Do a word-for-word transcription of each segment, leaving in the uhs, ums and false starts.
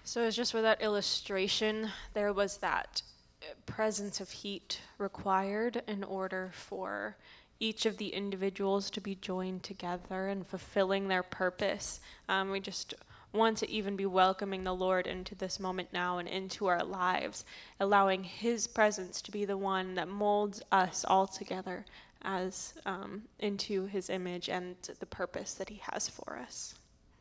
So it's just with that illustration, there was that presence of heat required in order for each of the individuals to be joined together and fulfilling their purpose. Um, we just want to even be welcoming the Lord into this moment now and into our lives, allowing his presence to be the one that molds us all together as um, into his image and the purpose that he has for us.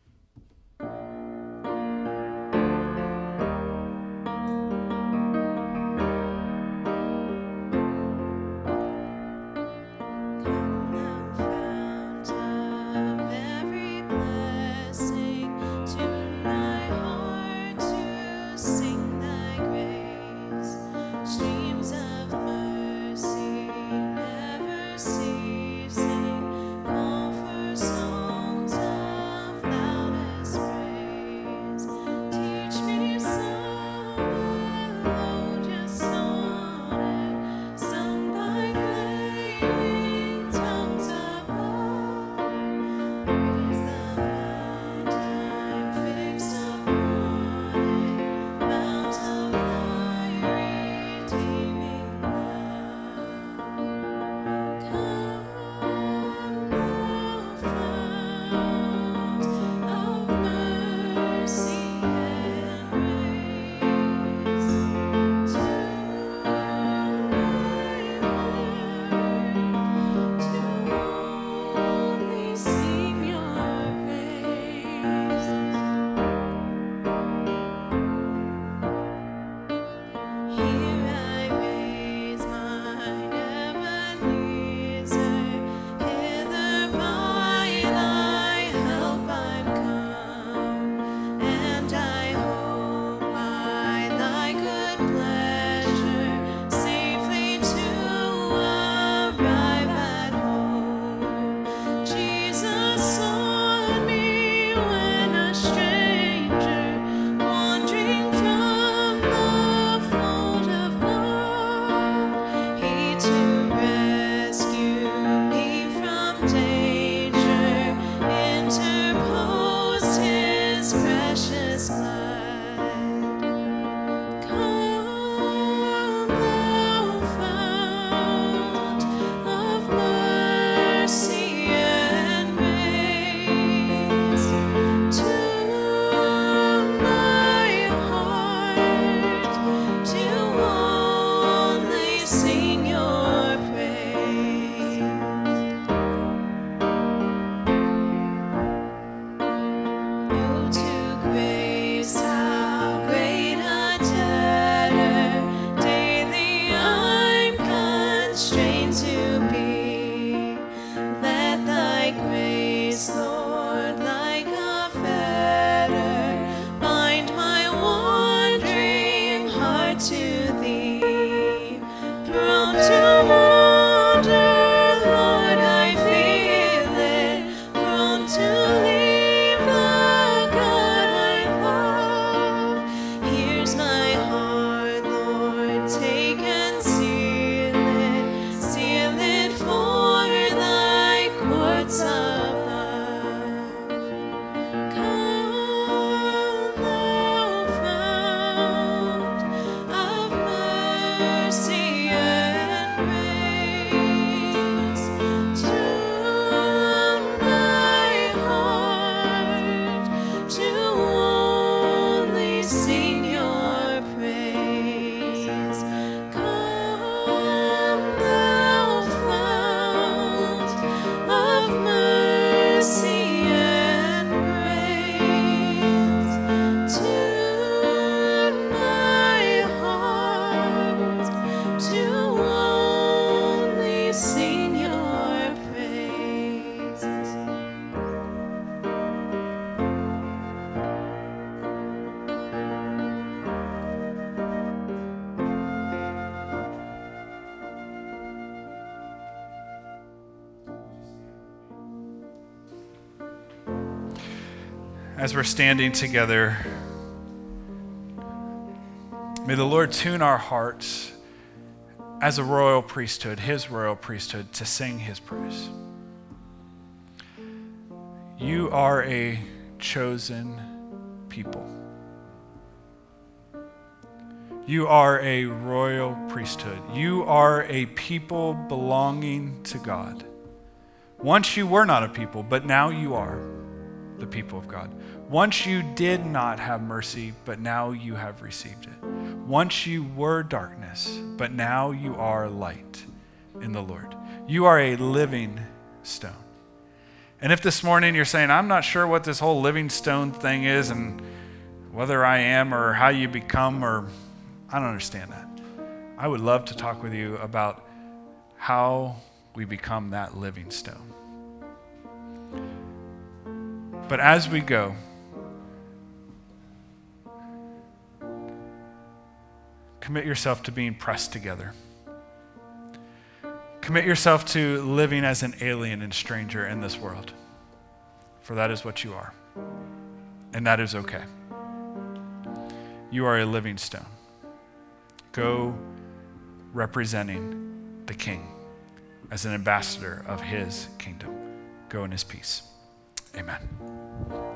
As we're standing together, may the Lord tune our hearts as a royal priesthood, his royal priesthood, to sing his praise. You are a chosen people. You are a royal priesthood. You are a people belonging to God. Once you were not a people, but now you are the people of God. Once you did not have mercy, but now you have received it. Once you were darkness, but now you are light in the Lord. You are a living stone. And if this morning you're saying, I'm not sure what this whole living stone thing is and whether I am or how you become, or I don't understand that. I would love to talk with you about how we become that living stone. But as we go, commit yourself to being pressed together. Commit yourself to living as an alien and stranger in this world, for that is what you are, and that is okay. You are a living stone. Go representing the King as an ambassador of his kingdom. Go in his peace. Amen.